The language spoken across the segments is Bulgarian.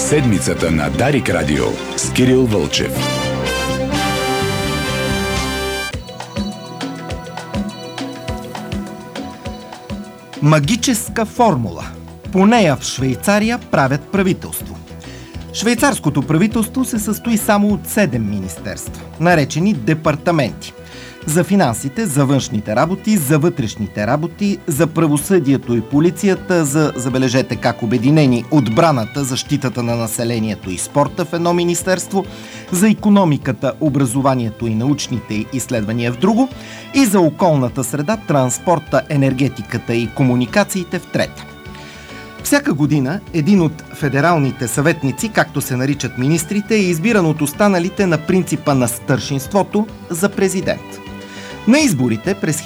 Седмицата на Дарик Радио с Кирил Вълчев. Магическа формула. По нея в Швейцария правят правителство. Швейцарското правителство се състои само от 7 министерства, наречени департаменти. За финансите, за външните работи, за вътрешните работи, за правосъдието и полицията, за, забележете как обединени, отбраната, защитата на населението и спорта в едно министерство, за икономиката, образованието и научните изследвания в друго и за околната среда, транспорта, енергетиката и комуникациите в трета. Всяка година един от федералните съветници, както се наричат министрите, е избиран от останалите на принципа на старшинството за президент. На изборите през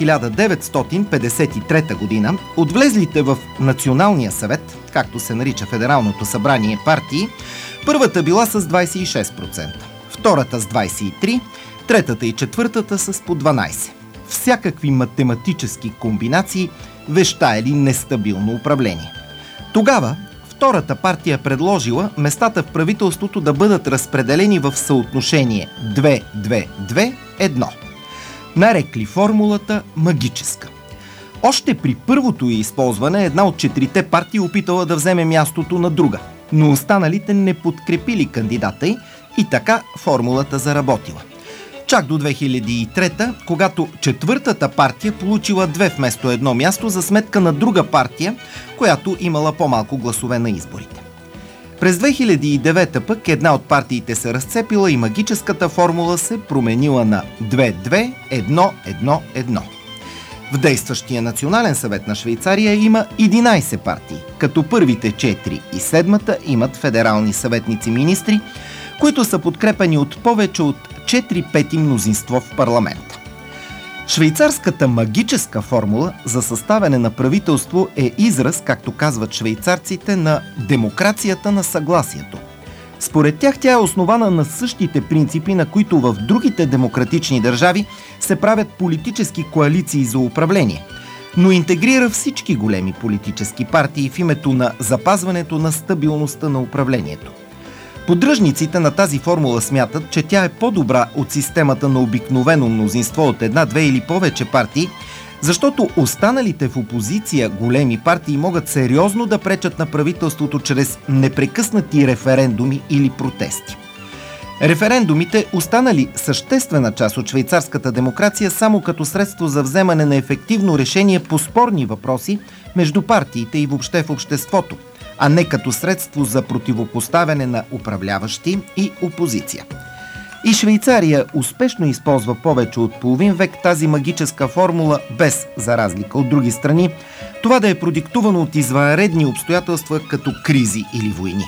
1953 година от влезлите в Националния съвет, както се нарича Федералното събрание партии, първата била с 26%, втората с 23%, третата и четвъртата с по 12%. Всякакви математически комбинации вещаели нестабилно управление. Тогава втората партия предложила местата в правителството да бъдат разпределени в съотношение 2-2-2-1. Нарекли формулата магическа. Още при първото ѝ използване една от 4-те партии опитала да вземе мястото на друга, но останалите не подкрепили кандидата й и така формулата заработила. Чак до 2003, когато четвъртата партия получила 2 вместо 1 място за сметка на друга партия, която имала по-малко гласове на изборите. През 2009 пък една от партиите се разцепила и магическата формула се променила на 2-2-1-1-1. В действащия Национален съвет на Швейцария има 11 партии, като първите 4 и седмата имат федерални съветници-министри, които са подкрепени от повече от 4/5 мнозинство в парламента. Швейцарската магическа формула за съставяне на правителство е израз, както казват швейцарците, на демокрацията на съгласието. Според тях тя е основана на същите принципи, на които в другите демократични държави се правят политически коалиции за управление, но интегрира всички големи политически партии в името на запазването на стабилността на управлението. Поддръжниците на тази формула смятат, че тя е по-добра от системата на обикновено мнозинство от една, две или повече партии, защото останалите в опозиция големи партии могат сериозно да пречат на правителството чрез непрекъснати референдуми или протести. Референдумите останали съществена част от швейцарската демокрация само като средство за вземане на ефективно решение по спорни въпроси между партиите и въобще в обществото, а не като средство за противопоставяне на управляващи и опозиция. И Швейцария успешно използва повече от половин век тази магическа формула без, за разлика от други страни, това да е продиктувано от извънредни обстоятелства като кризи или войни.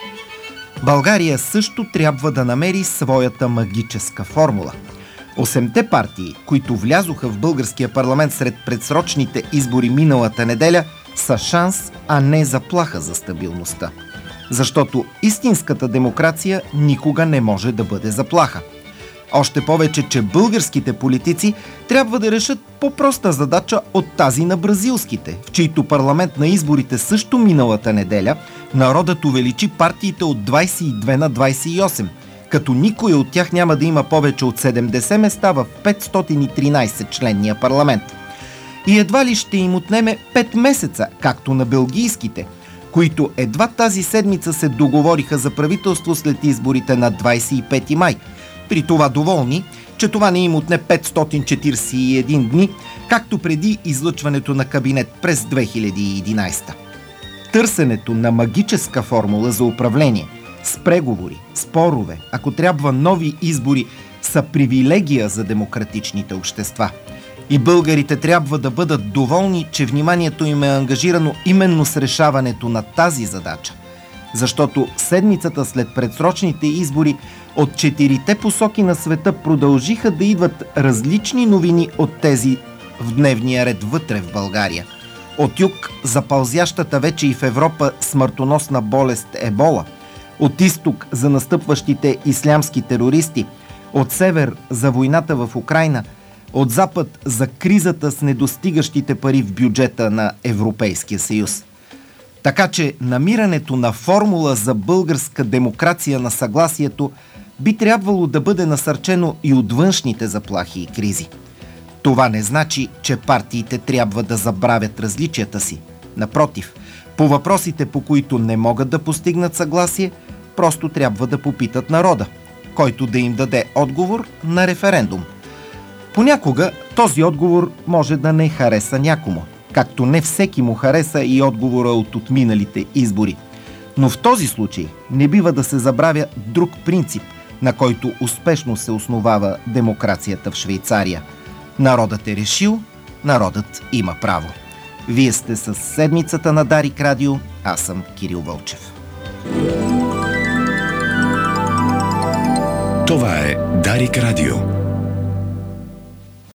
България също трябва да намери своята магическа формула. 8-те партии, които влязоха в българския парламент сред предсрочните избори миналата неделя, са шанс, а не заплаха за стабилността. Защото истинската демокрация никога не може да бъде заплаха. Още повече, че българските политици трябва да решат по-проста задача от тази на бразилските, в чийто парламент на изборите също миналата неделя народът увеличи партиите от 22 на 28, като никой от тях няма да има повече от 70 места в 513-членния парламент. И едва ли ще им отнеме 5 месеца, както на белгийските, които едва тази седмица се договориха за правителство след изборите на 25 май. При това доволни, че това не им отне 541 дни, както преди излъчването на кабинет през 2011. Търсенето на магическа формула за управление с преговори, спорове, ако трябва нови избори, са привилегия за демократичните общества. И българите трябва да бъдат доволни, че вниманието им е ангажирано именно с решаването на тази задача. Защото седмицата след предсрочните избори от 4-те посоки на света продължиха да идват различни новини от тези в дневния ред вътре в България. От юг запълзящата вече и в Европа смъртоносна болест Ебола, от изток за настъпващите ислямски терористи, от север за войната в Украйна, от запад за кризата с недостигащите пари в бюджета на Европейския съюз. Така че намирането на формула за българска демокрация на съгласието би трябвало да бъде насърчено и от външните заплахи и кризи. Това не значи, че партиите трябва да забравят различията си. Напротив, по въпросите, по които не могат да постигнат съгласие, просто трябва да попитат народа, който да им даде отговор на референдум. Понякога този отговор може да не хареса някому, както не всеки му хареса и отговора от отминалите избори. Но в този случай не бива да се забравя друг принцип, на който успешно се основава демокрацията в Швейцария. Народът е решил, народът има право. Вие сте с седмицата на Дарик Радио, аз съм Кирил Вълчев. Това е Дарик Радио.